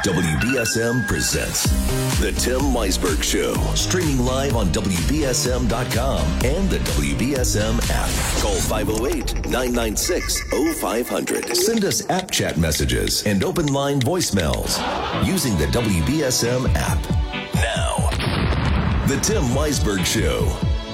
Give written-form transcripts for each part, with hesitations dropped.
WBSM presents The Tim Weisberg Show, streaming live on WBSM.com and the WBSM app. Call 508-996-0500. Send us app chat messages and open line voicemails using the WBSM app. Now, The Tim Weisberg Show.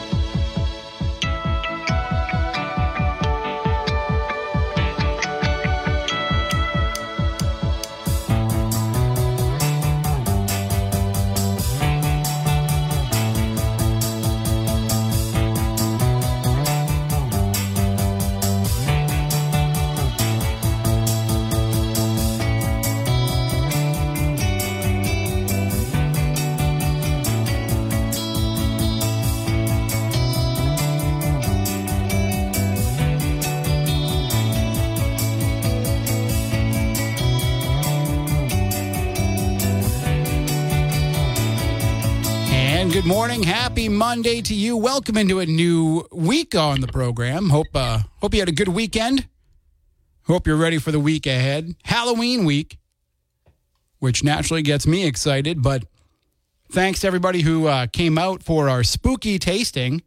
Good morning. Happy Monday to you. Welcome into a new week on the program. Hope you had a good weekend. Hope you're ready for the week ahead. Halloween week, which naturally gets me excited. But thanks to everybody who came out for our spooky tasting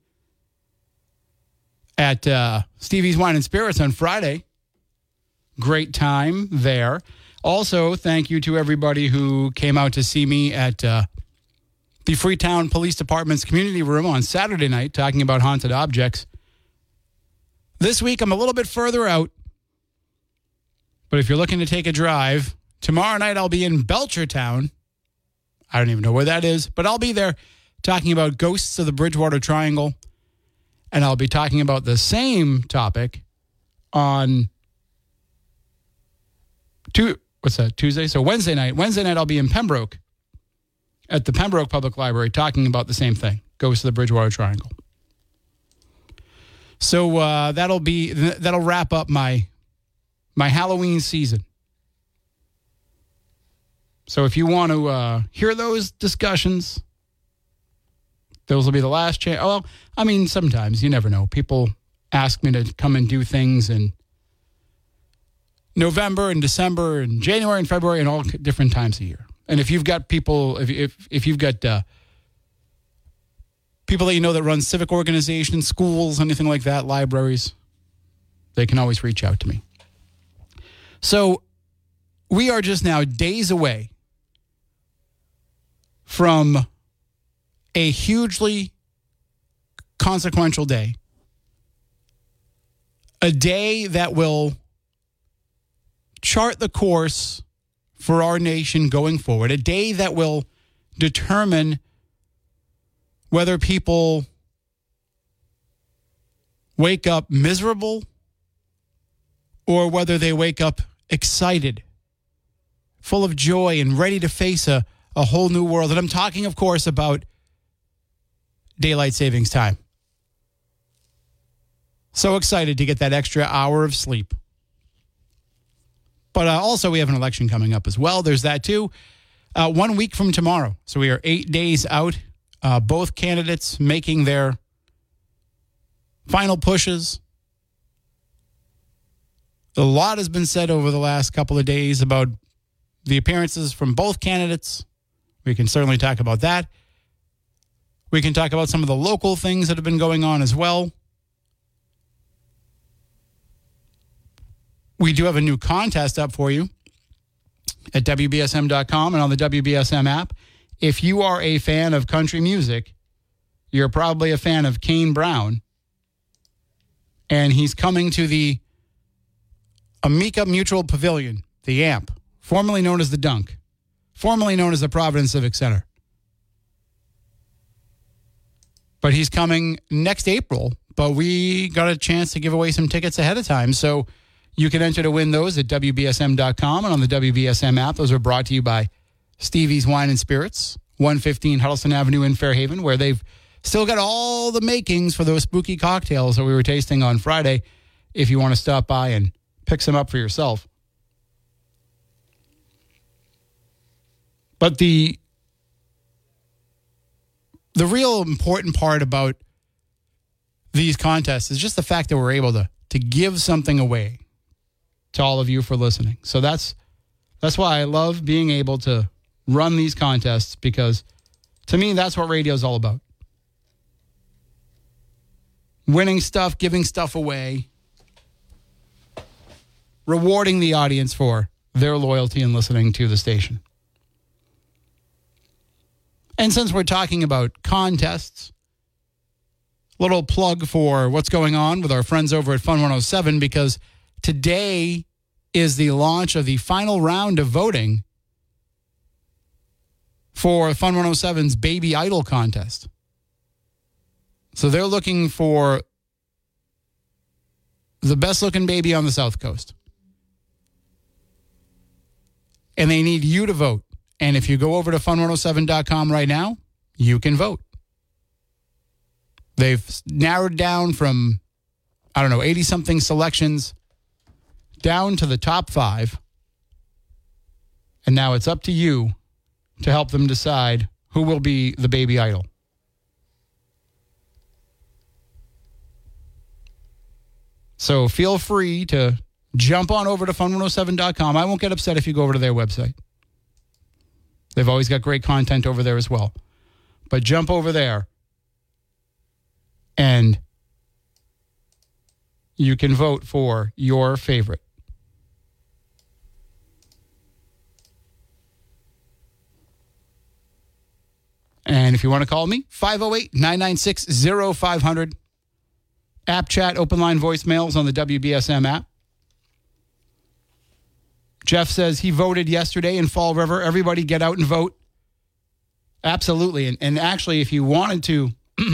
at Stevie's Wine and Spirits on Friday. Great time there. Also, thank you to everybody who came out to see me at the Freetown Police Department's community room on Saturday night, talking about haunted objects. This week, I'm a little bit further out, but if you're looking to take a drive, tomorrow night I'll be in Belchertown. I don't even know where that is, but I'll be there talking about ghosts of the Bridgewater Triangle, and I'll be talking about the same topic on Tuesday? So Wednesday night. Wednesday night I'll be in Pembroke, at the Pembroke Public Library, talking about the same thing, Ghosts of the Bridgewater Triangle. So that'll wrap up my Halloween season. So if you want to hear those discussions, those will be the last chance. Well, I mean, sometimes, you never know. People ask me to come and do things in November and December and January and February and all different times of year. And if you've got people, if you've got people that you know that run civic organizations, schools, anything like that, libraries, they can always reach out to me. So we are just now days away from a hugely consequential day. A day that will chart the course for our nation going forward, a day that will determine whether people wake up miserable or whether they wake up excited, full of joy and ready to face a whole new world. And I'm talking, of course, about daylight savings time. So excited to get that extra hour of sleep. But also, we have an election coming up as well. There's that, too. 1 week from tomorrow. So we are 8 days out. Both candidates making their final pushes. A lot has been said over the last couple of days about the appearances from both candidates. We can certainly talk about that. We can talk about some of the local things that have been going on as well. We do have a new contest up for you at WBSM.com and on the WBSM app. If you are a fan of country music, you're probably a fan of Kane Brown. And he's coming to the Amica Mutual Pavilion, the AMP, formerly known as the Dunk, formerly known as the Providence Civic Center. But he's coming next April, but we got a chance to give away some tickets ahead of time. So you can enter to win those at WBSM.com and on the WBSM app. Those are brought to you by Stevie's Wine and Spirits, 115 Huddleston Avenue in Fairhaven, where they've still got all the makings for those spooky cocktails that we were tasting on Friday, if you want to stop by and pick some up for yourself. But the real important part about these contests is just the fact that we're able to give something away to all of you for listening. So that's That's why I love being able to run these contests, because to me, that's what radio is all about. Winning stuff, giving stuff away, rewarding the audience for their loyalty and listening to the station. And since we're talking about contests, little plug for what's going on with our friends over at Fun 107, because today is the launch of the final round of voting for Fun 107's Baby Idol contest. So they're looking for the best looking baby on the South Coast. And they need you to vote. And if you go over to fun107.com right now, you can vote. They've narrowed down from, 80-something selections down to the top 5. And now it's up to you to help them decide who will be the baby idol. So feel free to jump on over to fun107.com. I won't get upset if you go over to their website. They've always got great content over there as well. But jump over there and you can vote for your favorite. And if you want to call me, 508-996-0500. App chat, open line voicemails on the WBSM app. Jeff says he voted yesterday in Fall River. Everybody get out and vote. Absolutely. And actually, if you wanted to,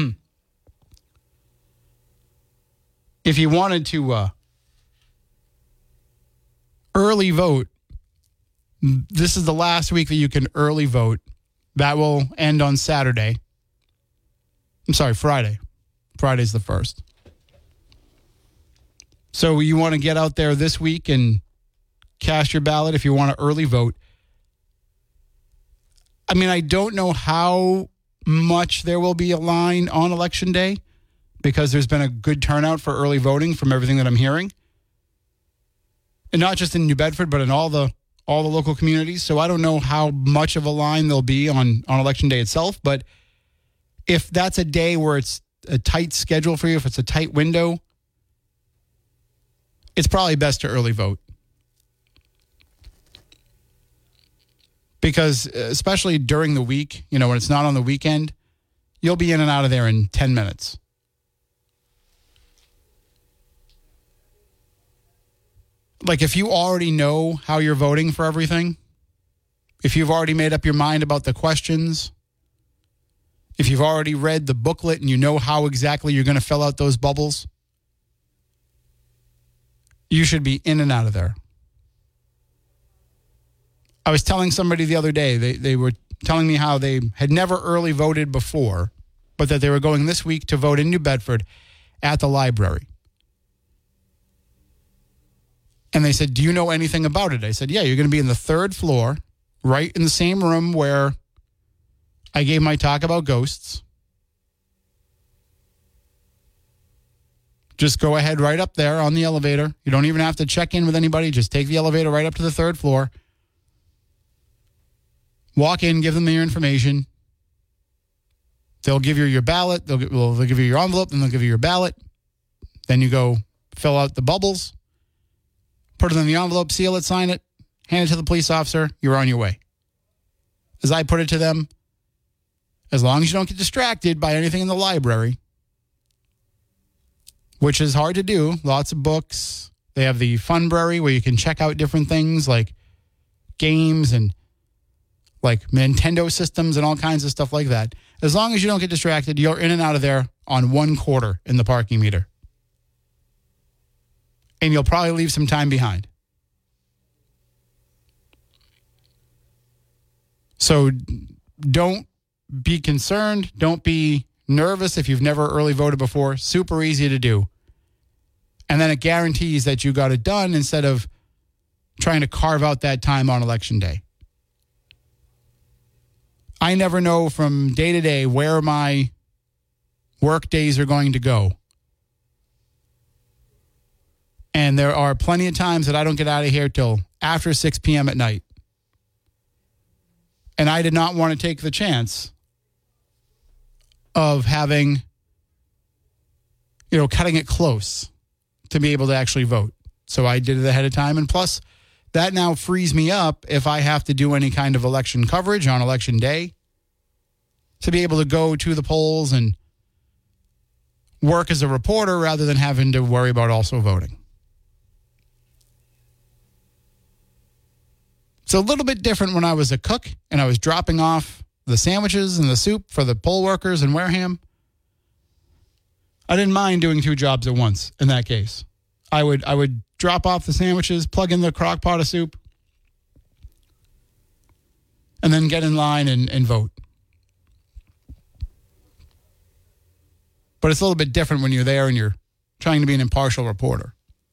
early vote, this is the last week that you can early vote. That will end on Saturday. I'm sorry, Friday. Friday's the 1st. So you want to get out there this week and cast your ballot if you want to early vote. I mean, I don't know how much there will be a line on Election Day, because there's been a good turnout for early voting from everything that I'm hearing. And not just in New Bedford, but in all the local communities. So I don't know how much of a line there'll be on Election Day itself. But if that's a day where it's a tight schedule for you, if it's a tight window, it's probably best to early vote. Because especially during the week, when it's not on the weekend, you'll be in and out of there in 10 minutes. Like if you already know how you're voting for everything, if you've already made up your mind about the questions, if you've already read the booklet and you know how exactly you're going to fill out those bubbles, you should be in and out of there. I was telling somebody the other day, they were telling me how they had never early voted before, but that they were going this week to vote in New Bedford at the library. And they said, do you know anything about it? I said, yeah, you're going to be in the 3rd floor, right in the same room where I gave my talk about ghosts. Just go ahead right up there on the elevator. You don't even have to check in with anybody. Just take the elevator right up to the 3rd floor. Walk in, give them your information. They'll give you your ballot. They'll give you your envelope, then they'll give you your ballot. Then you go fill out the bubbles, put it in the envelope, seal it, sign it, hand it to the police officer. You're on your way. As I put it to them, as long as you don't get distracted by anything in the library, which is hard to do. Lots of books. They have the Funbrary where you can check out different things like games and like Nintendo systems and all kinds of stuff like that. As long as you don't get distracted, you're in and out of there on 1/4 in the parking meter. And you'll probably leave some time behind. So don't be concerned. Don't be nervous if you've never early voted before. Super easy to do. And then it guarantees that you got it done instead of trying to carve out that time on Election Day. I never know from day to day where my work days are going to go. And there are plenty of times that I don't get out of here till after 6 p.m. at night. And I did not want to take the chance of having, cutting it close to be able to actually vote. So I did it ahead of time. And plus, that now frees me up if I have to do any kind of election coverage on election day to be able to go to the polls and work as a reporter rather than having to worry about also voting. It's a little bit different when I was a cook and I was dropping off the sandwiches and the soup for the poll workers in Wareham. I didn't mind doing 2 jobs at once in that case. I would drop off the sandwiches, plug in the crock pot of soup, and then get in line and vote. But it's a little bit different when you're there and you're trying to be an impartial reporter.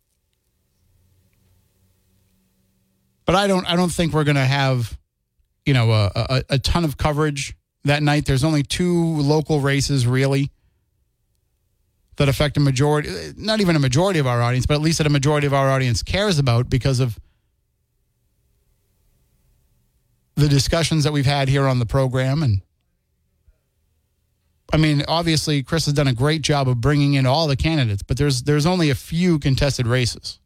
But I don't think we're going to have, a ton of coverage that night. There's only 2 local races, really, that affect a majority, not even a majority of our audience, but at least that a majority of our audience cares about because of the discussions that we've had here on the program. And I mean, obviously, Chris has done a great job of bringing in all the candidates, but there's only a few contested races.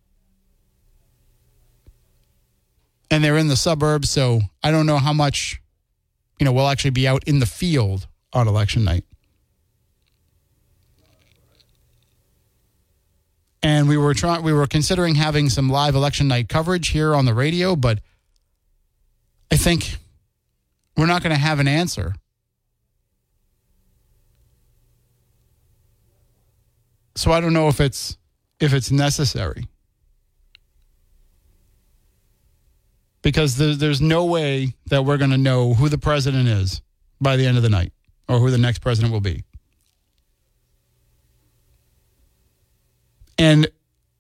And they're in the suburbs, so I don't know how much, we'll actually be out in the field on election night. And we were considering having some live election night coverage here on the radio, but I think we're not going to have an answer. So I don't know if it's necessary. Because there's no way that we're going to know who the president is by the end of the night or who the next president will be. And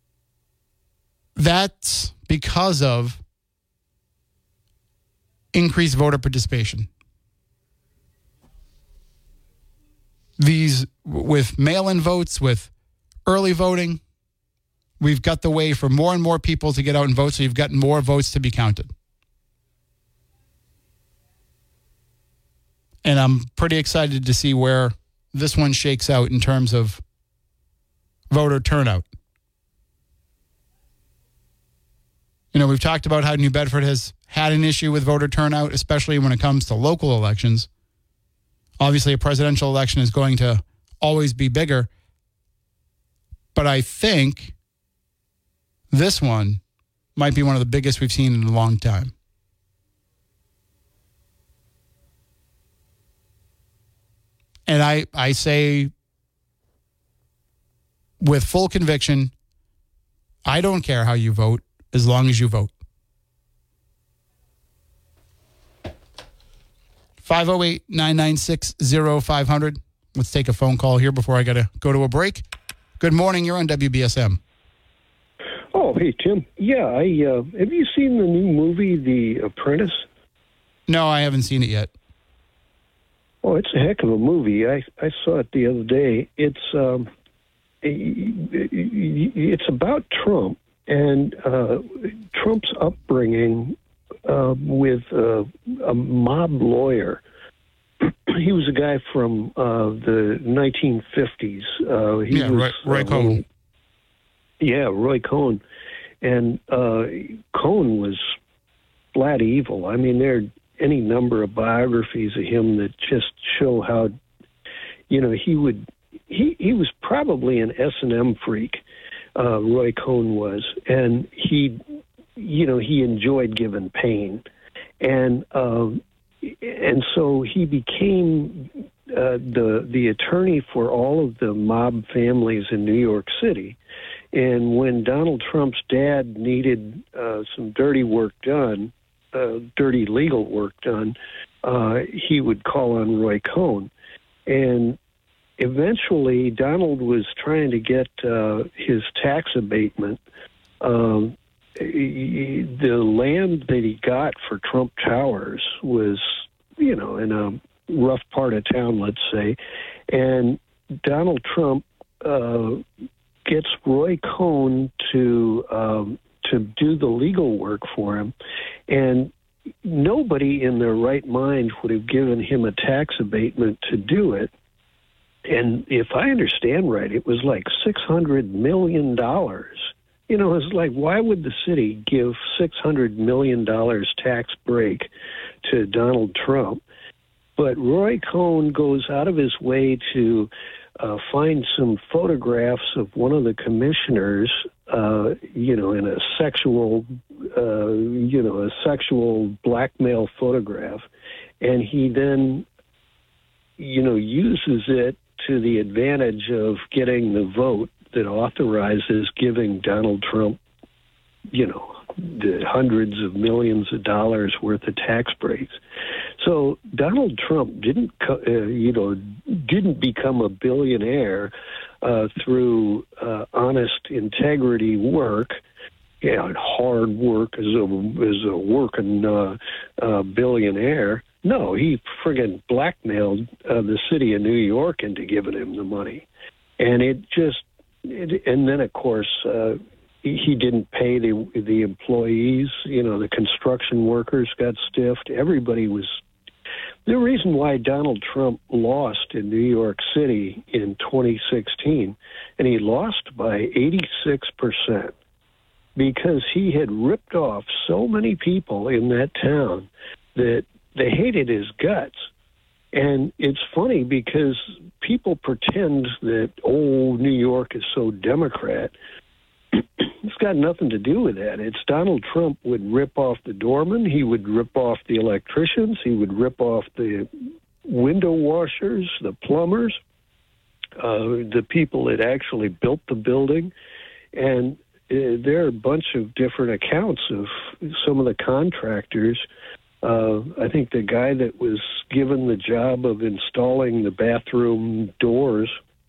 that's because of increased voter participation. These, with mail-in votes, with early voting, we've got the way for more and more people to get out and vote, so you've got more votes to be counted. And I'm pretty excited to see where this one shakes out in terms of voter turnout. We've talked about how New Bedford has had an issue with voter turnout, especially when it comes to local elections. Obviously, a presidential election is going to always be bigger. But I think this one might be one of the biggest we've seen in a long time. And I say with full conviction, I don't care how you vote as long as you vote. 508-996-0500. Let's take a phone call here before I got to go to a break. Good morning. You're on WBSM. Oh, hey, Tim. Yeah, have you seen the new movie, The Apprentice? No, I haven't seen it yet. Oh, it's a heck of a movie. I saw it the other day. It's about Trump and Trump's upbringing with a mob lawyer. He was a guy from the 1950s. Roy Cohn. Roy Cohn. And Cohn was flat evil. I mean, there are any number of biographies of him that just show how, he was probably an S&M freak, Roy Cohn was. And he enjoyed giving pain. And so he became the attorney for all of the mob families in New York City. And when Donald Trump's dad needed some dirty work done, dirty legal work done, he would call on Roy Cohn. And eventually, Donald was trying to get his tax abatement. The land that he got for Trump Towers was, in a rough part of town, let's say. And Donald Trump gets Roy Cohn to do the legal work for him. And nobody in their right mind would have given him a tax abatement to do it. And if I understand right, it was like $600 million. You know, it's like, why would the city give $600 million tax break to Donald Trump? But Roy Cohn goes out of his way to find some photographs of one of the commissioners, in a sexual blackmail photograph. And he then, uses it to the advantage of getting the vote that authorizes giving Donald Trump, the hundreds of millions of dollars worth of tax breaks. So Donald Trump didn't become a billionaire through honest integrity work, hard work as a working billionaire. No, he friggin' blackmailed the city of New York into giving him the money, and and then of course. He didn't pay the employees, the construction workers got stiffed. Everybody was. The reason why Donald Trump lost in New York City in 2016, and he lost by 86%, because he had ripped off so many people in that town that they hated his guts. And it's funny because people pretend that, New York is so Democrat. It's got nothing to do with that. It's Donald Trump would rip off the doorman. He would rip off the electricians. He would rip off the window washers, the plumbers, the people that actually built the building. And there are a bunch of different accounts of some of the contractors. I think the guy that was given the job of installing the bathroom doors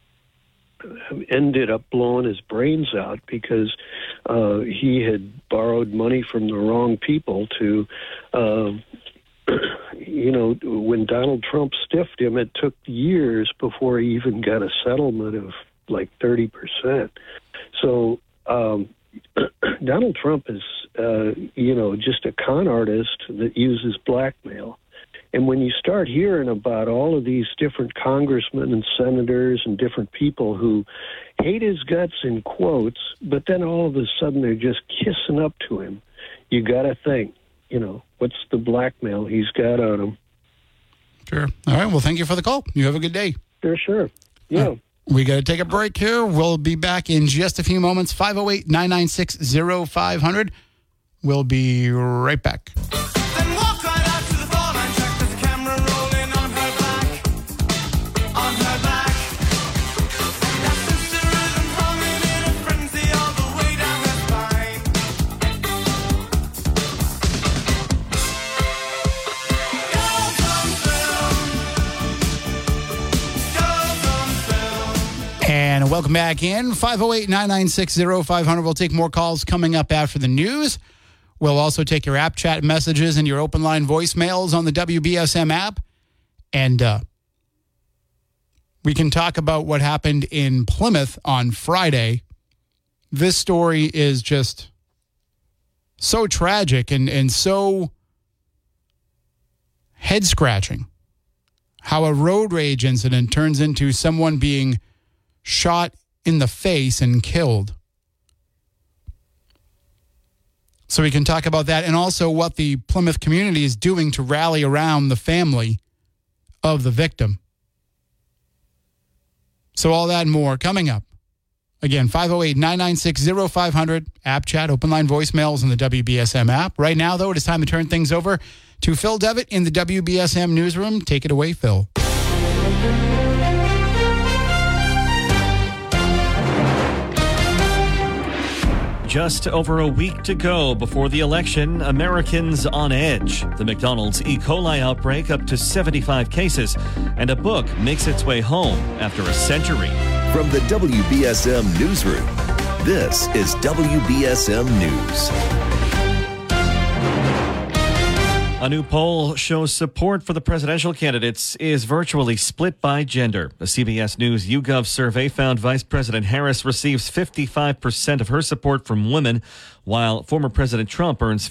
ended up blowing his brains out because he had borrowed money from the wrong people to, when Donald Trump stiffed him, it took years before he even got a settlement of like 30%. So Donald Trump is, just a con artist that uses blackmail. And when you start hearing about all of these different congressmen and senators and different people who hate his guts in quotes, but then all of a sudden they're just kissing up to him, you got to think, what's the blackmail he's got on him? Sure. All right. Well, thank you for the call. You have a good day. Sure. Yeah. We got to take a break here. We'll be back in just a few moments. 508-996-0500. We'll be right back. And welcome back in. 508-996-0500. We'll take more calls coming up after the news. We'll also take your app chat messages and your open line voicemails on the WBSM app. And we can talk about what happened in Plymouth on Friday. This story is just so tragic and so head-scratching. How a road rage incident turns into someone being shot in the face and killed. So we can talk about that, and also what the Plymouth community is doing to rally around the family of the victim. So all that and more coming up. Again, 508-996-0500, app chat, open line voicemails in the WBSM app. Right now, though, it is time to turn things over to Phil Devitt in the WBSM newsroom. Take it away, Phil. Just over a week to go before the election, Americans on edge. The McDonald's E. coli outbreak up to 75 cases, and a book makes its way home after a century. From the WBSM Newsroom, this is WBSM News. A new poll shows support for the presidential candidates is virtually split by gender. A CBS News YouGov survey found Vice President Harris receives 55% of her support from women, while former President Trump earns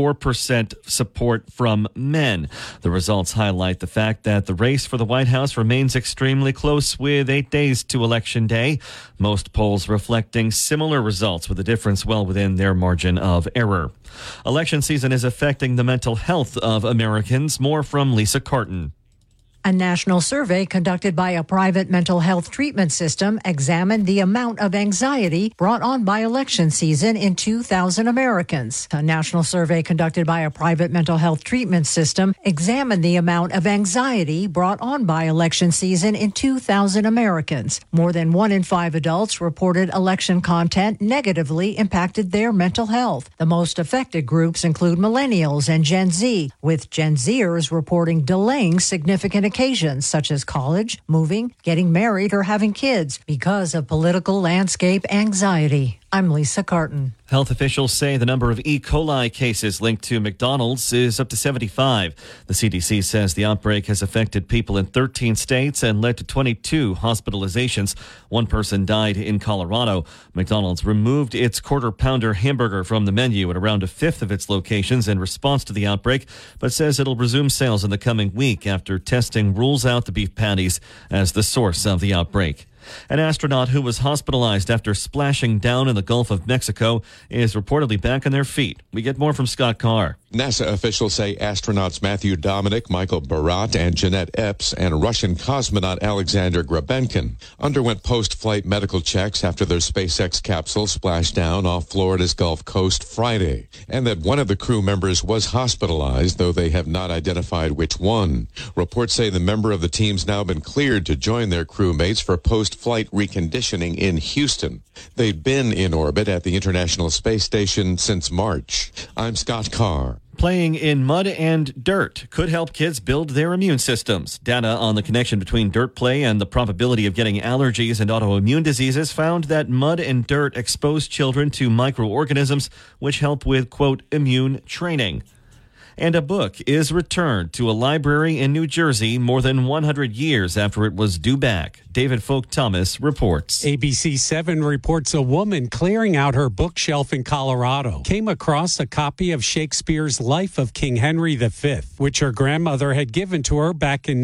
54% support from men. The results highlight the fact that the race for the White House remains extremely close with 8 days to Election Day. Most polls reflecting similar results with a difference well within their margin of error. Election season is affecting the mental health of Americans. More from Lisa Carton. A national survey conducted by a private mental health treatment system examined the amount of anxiety brought on by election season in 2,000 Americans. A national survey conducted by a private mental health treatment system examined the amount of anxiety brought on by election season in 2,000 Americans. More than 1 in 5 adults reported election content negatively impacted their mental health. The most affected groups include millennials and Gen Z, with Gen Zers reporting delaying significant occasions such as college, moving, getting married, or having kids because of political landscape anxiety. I'm Lisa Carton. Health officials say the number of E. coli cases linked to McDonald's is up to 75. The CDC says the outbreak has affected people in 13 states and led to 22 hospitalizations. One person died in Colorado. McDonald's removed its quarter-pounder hamburger from the menu at around a fifth of its locations in response to the outbreak, but says it'll resume sales in the coming week after testing rules out the beef patties as the source of the outbreak. An astronaut who was hospitalized after splashing down in the Gulf of Mexico is reportedly back on their feet. We get more from Scott Carr. NASA officials say astronauts Matthew Dominic, Michael Barat, and Jeanette Epps and Russian cosmonaut Alexander Grabenkin underwent post-flight medical checks after their SpaceX capsule splashed down off Florida's Gulf Coast Friday, and that one of the crew members was hospitalized, though they have not identified which one. Reports say the member of the team's now been cleared to join their crewmates for post-flight reconditioning in Houston. They'd been in orbit at the International Space Station since March. I'm Scott Carr. Playing in mud and dirt could help kids build their immune systems. Data on the connection between dirt play and the probability of getting allergies and autoimmune diseases found that mud and dirt expose children to microorganisms which help with, quote, immune training. And a book is returned to a library in New Jersey more than 100 years after it was due back. David Folk Thomas reports. ABC 7 reports a woman clearing out her bookshelf in Colorado came across a copy of Shakespeare's Life of King Henry V, which her grandmother had given to her back in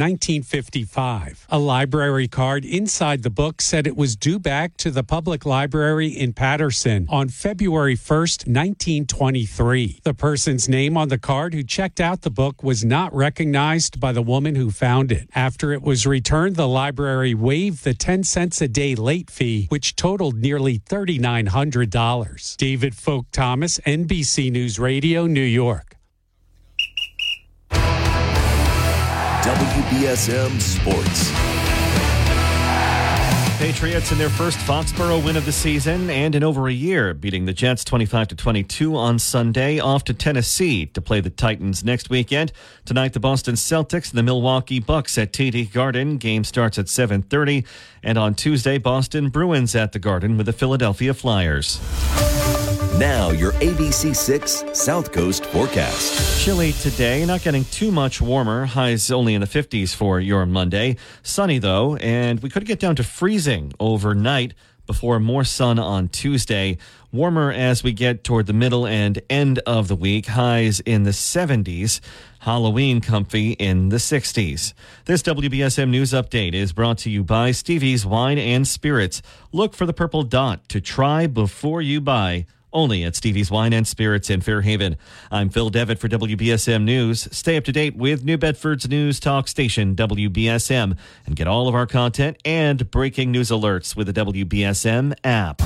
1955. A library card inside the book said it was due back to the public library in Patterson on February 1st, 1923. The person's name on the card who checked out the book was not recognized by the woman who found it. After it was returned, the library waived the 10 cents a day late fee, which totaled nearly $3,900. David Folk Thomas, NBC News Radio, New York. WBSM Sports. Patriots in their first Foxborough win of the season and in over a year, beating the Jets 25-22 on Sunday, off to Tennessee to play the Titans next weekend. Tonight, the Boston Celtics and the Milwaukee Bucks at TD Garden. Game starts at 7:30. And on Tuesday, Boston Bruins at the Garden with the Philadelphia Flyers. Now, your ABC 6 South Coast forecast. Chilly today, not getting too much warmer. Highs only in the 50s for your Monday. Sunny, though, and we could get down to freezing overnight before more sun on Tuesday. Warmer as we get toward the middle and end of the week. Highs in the 70s. Halloween comfy in the 60s. This WBSM News Update is brought to you by Stevie's Wine and Spirits. Look for the purple dot to try before you buy. Only at Stevie's Wine and Spirits in Fairhaven. I'm Phil Devitt for WBSM News. Stay up to date with New Bedford's news talk station, WBSM, and get all of our content and breaking news alerts with the WBSM app.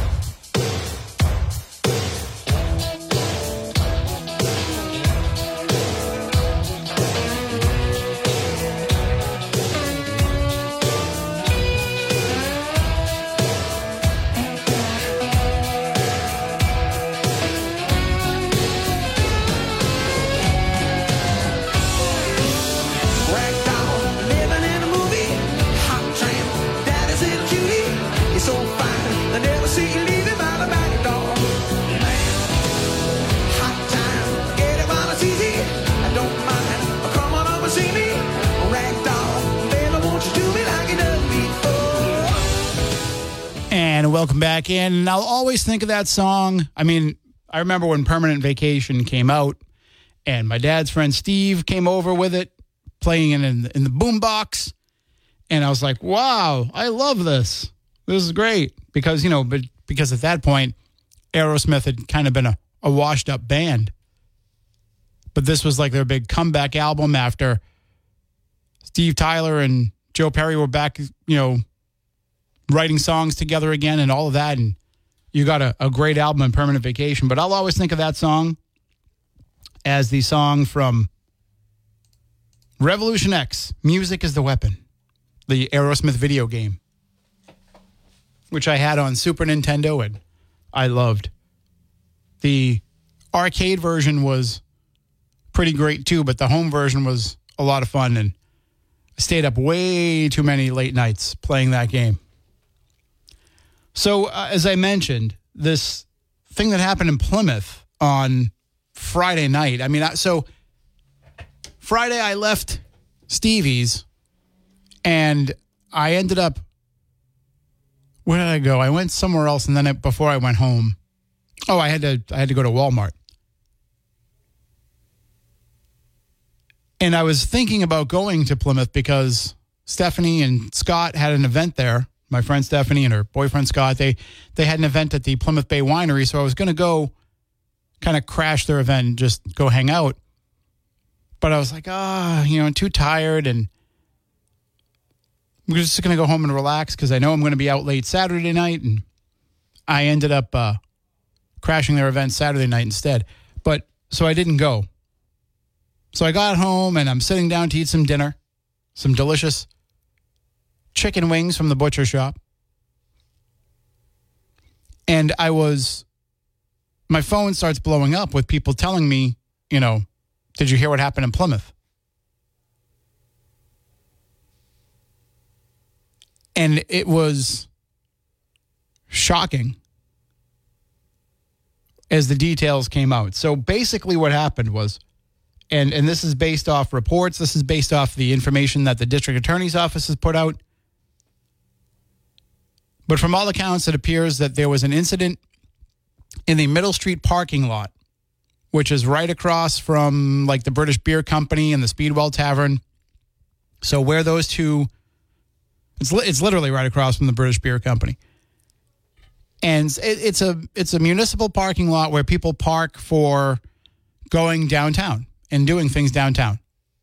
And welcome back in. And I'll always think of that song. I mean, I remember when Permanent Vacation came out, and my dad's friend Steve came over with it, playing it in the boombox. And I was like, wow, I love this. This is great. Because, because at that point, Aerosmith had kind of been a washed up band. But this was like their big comeback album after Steve Tyler and Joe Perry were back, writing songs together again and all of that. And you got a great album in Permanent Vacation. But I'll always think of that song as the song from Revolution X, Music is the Weapon, the Aerosmith video game, which I had on Super Nintendo and I loved. The arcade version was pretty great too, but the home version was a lot of fun, and I stayed up way too many late nights playing that game. So, as I mentioned, this thing that happened in Plymouth on Friday night. So Friday I left Stevie's and I ended up, where did I go? I went somewhere else, and then before I went home, I had to go to Walmart. And I was thinking about going to Plymouth because Stephanie and Scott had an event there. My friend Stephanie and her boyfriend Scott, they had an event at the Plymouth Bay Winery, so I was going to go kind of crash their event and just go hang out. But I was like, I'm too tired, and I'm just going to go home and relax because I know I'm going to be out late Saturday night. And I ended up crashing their event Saturday night instead. But so I didn't go. So I got home and I'm sitting down to eat some dinner, some delicious chicken wings from the butcher shop. And my phone starts blowing up with people telling me, did you hear what happened in Plymouth? And it was shocking as the details came out. So basically what happened was, and this is based off reports, this is based off the information that the district attorney's office has put out. But from all accounts, it appears that there was an incident in the Middle Street parking lot, which is right across from like the British Beer Company and the Speedwell Tavern. So where those two, it's literally right across from the British Beer Company. And it's a municipal parking lot where people park for going downtown and doing things downtown.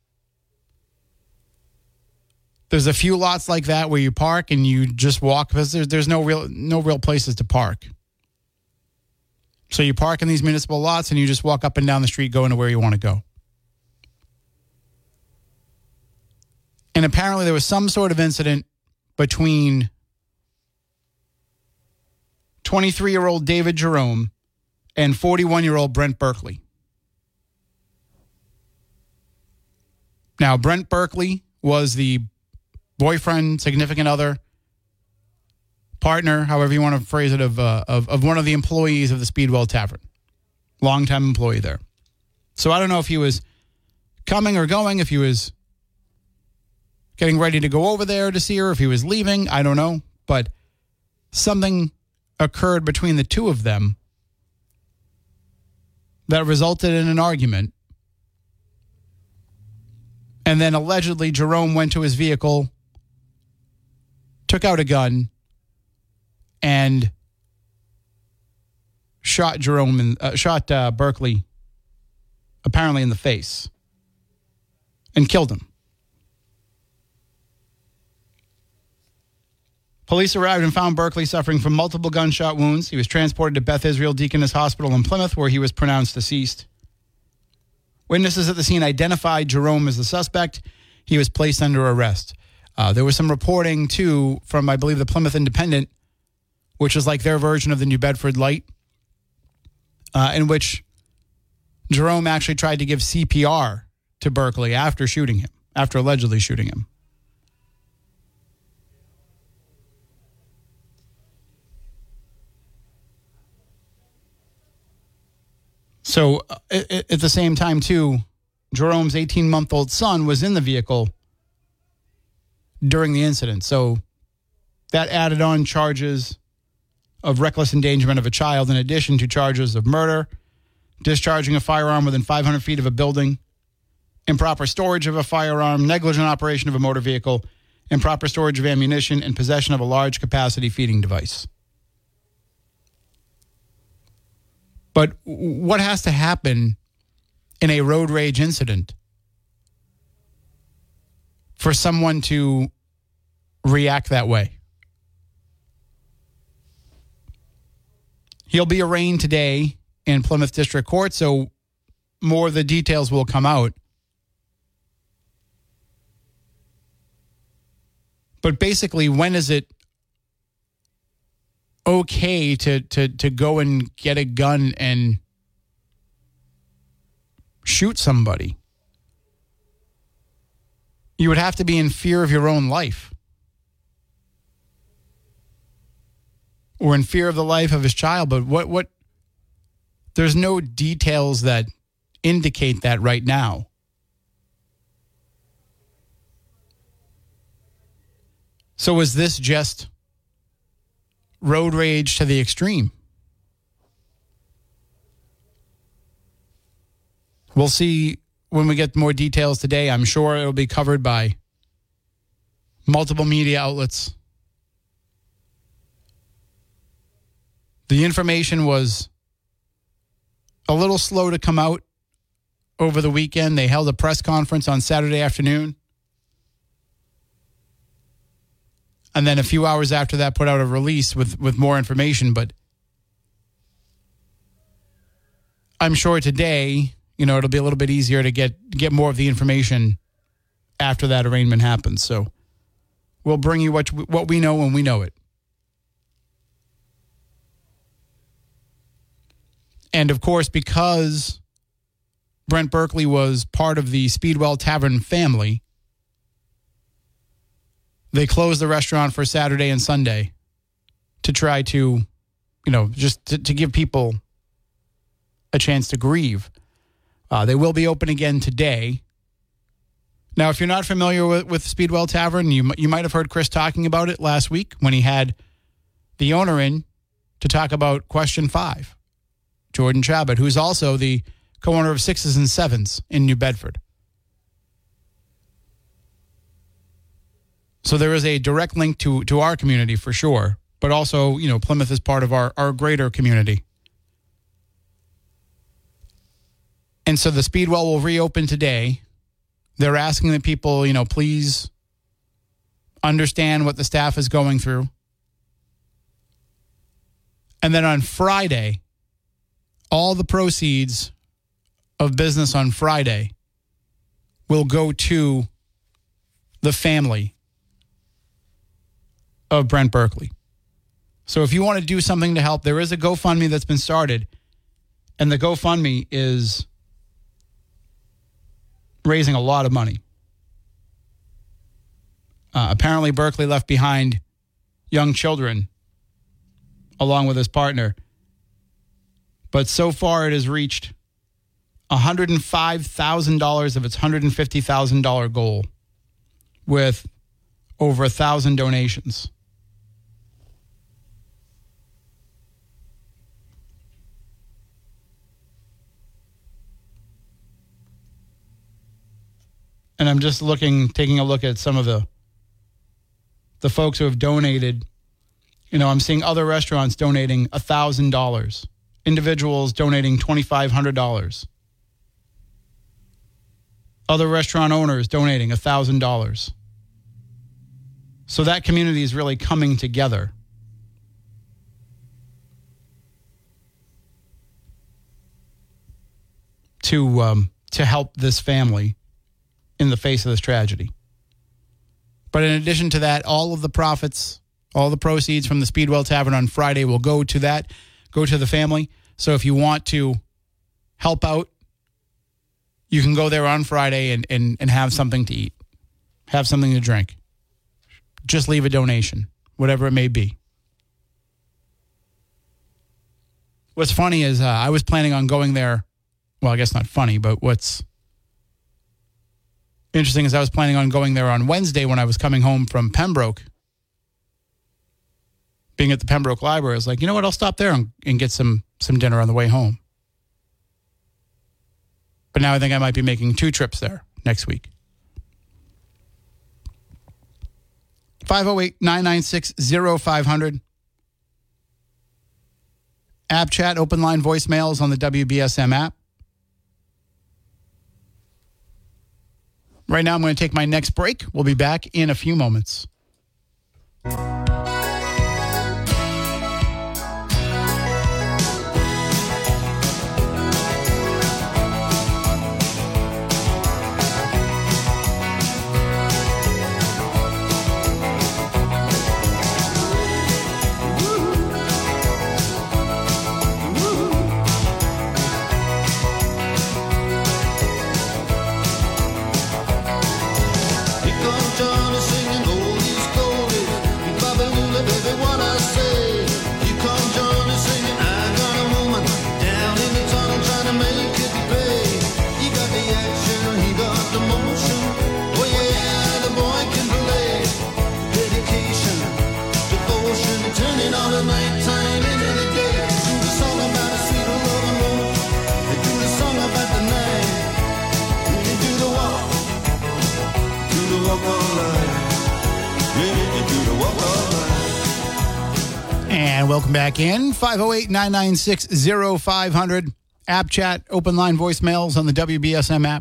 There's a few lots like that where you park and you just walk because there's no real places to park. So you park in these municipal lots and you just walk up and down the street going to where you want to go. And apparently there was some sort of incident between 23-year-old David Jerome and 41-year-old Brent Berkeley. Now, Brent Berkeley was the boyfriend, significant other, partner, however you want to phrase it, of one of the employees of the Speedwell Tavern. Longtime employee there. So I don't know if he was coming or going, if he was getting ready to go over there to see her, if he was leaving, I don't know. But something occurred between the two of them that resulted in an argument. And then allegedly Jerome went to his vehicle, took out a gun, and shot Berkeley apparently in the face and killed him. Police arrived and found Berkeley suffering from multiple gunshot wounds. He was transported to Beth Israel Deaconess Hospital in Plymouth, where he was pronounced deceased. Witnesses at the scene identified Jerome as the suspect. He was placed under arrest. There was some reporting, too, from, I believe, the Plymouth Independent, which is like their version of the New Bedford Light, in which Jerome actually tried to give CPR to Berkeley after allegedly shooting him. So at the same time, too, Jerome's 18-month-old son was in the vehicle during the incident. So that added on charges of reckless endangerment of a child, in addition to charges of murder, discharging a firearm within 500 feet of a building, improper storage of a firearm, negligent operation of a motor vehicle, improper storage of ammunition, and possession of a large capacity feeding device. But what has to happen in a road rage incident for someone to react that way? He'll be arraigned today in Plymouth District Court, so more of the details will come out. But basically, when is it okay to go and get a gun and shoot somebody? You would have to be in fear of your own life, or in fear of the life of his child. But what there's no details that indicate that right now. So is this just road rage to the extreme? We'll see when we get more details today. I'm sure it'll be covered by multiple media outlets. The information was a little slow to come out over the weekend. They held a press conference on Saturday afternoon. And then a few hours after that, put out a release with more information. But I'm sure today, it'll be a little bit easier to get more of the information after that arraignment happens. So we'll bring you what we know when we know it. And of course, because Brent Berkeley was part of the Speedwell Tavern family, they closed the restaurant for Saturday and Sunday to try to, just to give people a chance to grieve. They will be open again today. Now, if you're not familiar with Speedwell Tavern, you might have heard Chris talking about it last week when he had the owner in to talk about Question 5, Jordan Chabot, who's also the co-owner of Sixes and Sevens in New Bedford. So there is a direct link to our community for sure, but also, Plymouth is part of our greater community. And so the Speedwell will reopen today. They're asking the people, please understand what the staff is going through. And then on Friday, all the proceeds of business on Friday will go to the family of Brent Berkeley. So if you want to do something to help, there is a GoFundMe that's been started. And the GoFundMe is raising a lot of money. Apparently, Berkeley left behind young children along with his partner. But so far, it has reached $105,000 of its $150,000 goal with over 1,000 donations. And I'm just taking a look at some of the folks who have donated. I'm seeing other restaurants donating $1,000. Individuals donating $2,500. Other restaurant owners donating $1,000. So that community is really coming together. To help this family in the face of this tragedy. But in addition to that, all of the profits, all the proceeds from the Speedwell Tavern on Friday will go to the family. So if you want to help out, you can go there on Friday and have something to eat, have something to drink. Just leave a donation, whatever it may be. What's funny is I was planning on going there. Well, I guess not funny, but what's interesting is I was planning on going there on Wednesday when I was coming home from Pembroke. being at the Pembroke Library, I was like, you know what? I'll stop there and get some dinner on the way home. But now I think I might be making 2 trips there next week. 508-996-0500. App chat, open line voicemails on the WBSM app. Right now, I'm going to take my next break. We'll be back in a few moments. And welcome back in. 508-996-0500. App chat, open line voicemails on the WBSM app.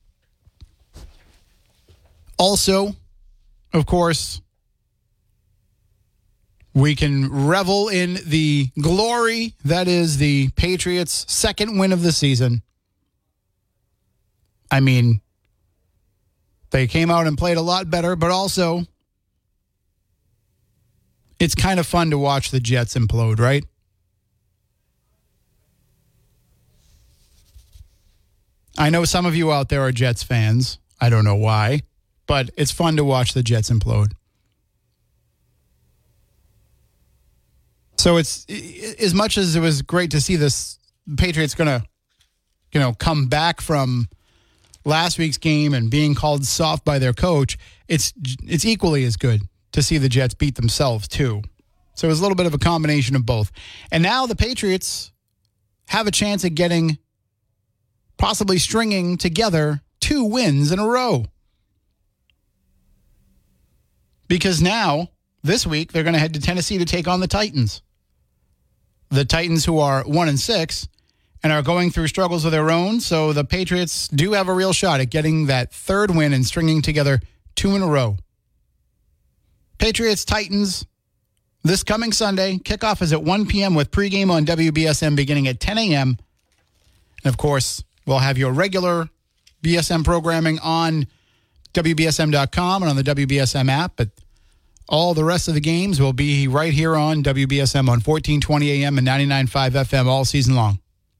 Also, of course, we can revel in the glory that is the Patriots' second win of the season. I mean, they came out and played a lot better, but also it's kind of fun to watch the Jets implode, right? I know some of you out there are Jets fans. I don't know why, but it's fun to watch the Jets implode. So it's as much as it was great to see this Patriots going to, come back from last week's game and being called soft by their coach, it's equally as good to see the Jets beat themselves too. So it was a little bit of a combination of both. And now the Patriots have a chance at possibly stringing together 2 wins in a row. Because now, this week, they're going to head to Tennessee to take on the Titans. The Titans, who are 1-6 and are going through struggles of their own. So the Patriots do have a real shot at getting that 3rd win and stringing together 2 in a row. Patriots, Titans, this coming Sunday. Kickoff is at 1 p.m. with pregame on WBSM beginning at 10 a.m. And, of course, we'll have your regular BSM programming on WBSM.com and on the WBSM app. But all the rest of the games will be right here on WBSM on 1420 a.m. and 99.5 FM all season long.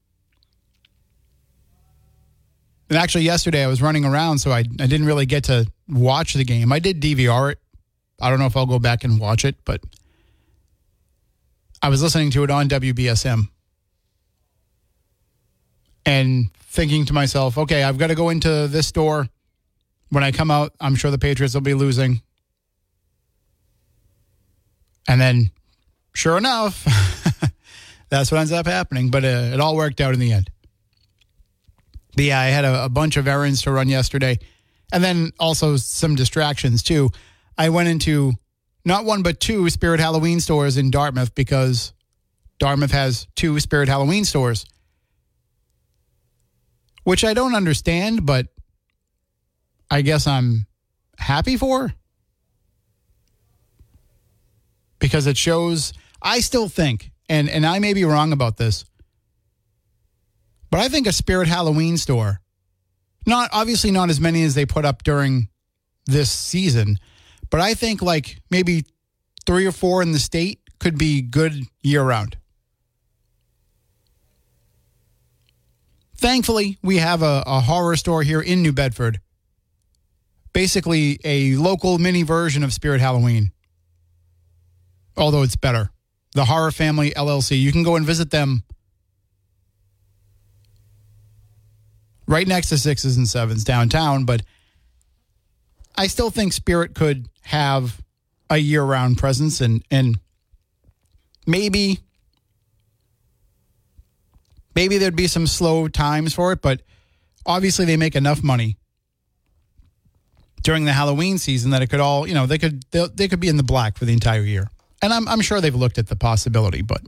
And actually, yesterday I was running around, so I didn't really get to watch the game. I did DVR it. I don't know if I'll go back and watch it, but I was listening to it on WBSM and thinking to myself, okay, I've got to go into this store. When I come out, I'm sure the Patriots will be losing. And then, sure enough, that's what ends up happening. But it all worked out in the end. But yeah, I had a bunch of errands to run yesterday. And then also some distractions, too. I went into not 1 but 2 Spirit Halloween stores in Dartmouth because Dartmouth has 2 Spirit Halloween stores, which I don't understand, but I guess I'm happy for, because it shows, I still think, and I may be wrong about this, but I think a Spirit Halloween store, obviously not as many as they put up during this season, but I think like maybe 3 or 4 in the state could be good year-round. Thankfully, we have a horror store here in New Bedford. Basically a local mini version of Spirit Halloween. Although it's better. The Horror Family LLC. You can go and visit them right next to 6s and 7s downtown, but I still think Spirit could have a year-round presence, and maybe there'd be some slow times for it, but obviously they make enough money during the Halloween season that it could all, they could be in the black for the entire year. And I'm sure they've looked at the possibility, but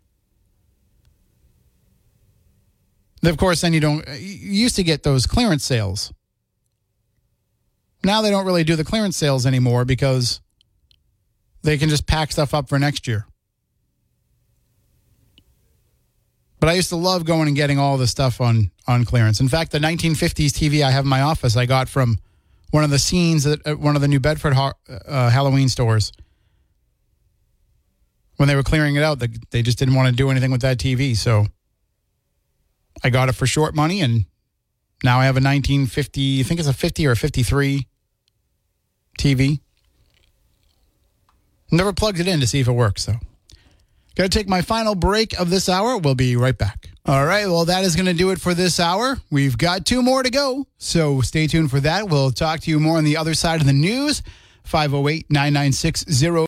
of course then you used to get those clearance sales. Now they don't really do the clearance sales anymore because they can just pack stuff up for next year. But I used to love going and getting all the stuff on clearance. In fact, the 1950s TV I have in my office, I got from one of the scenes at one of the New Bedford Halloween stores. When they were clearing it out, they just didn't want to do anything with that TV. So I got it for short money, and now I have a 1950, I think it's a 50 or a 53 TV. Never plugged it in to see if it works, though. Got to take my final break of this hour. We'll be right back. All right, well, that is going to do it for this hour. We've got 2 more to go, so stay tuned for that. We'll talk to you more on the other side of the news. 508-996-0.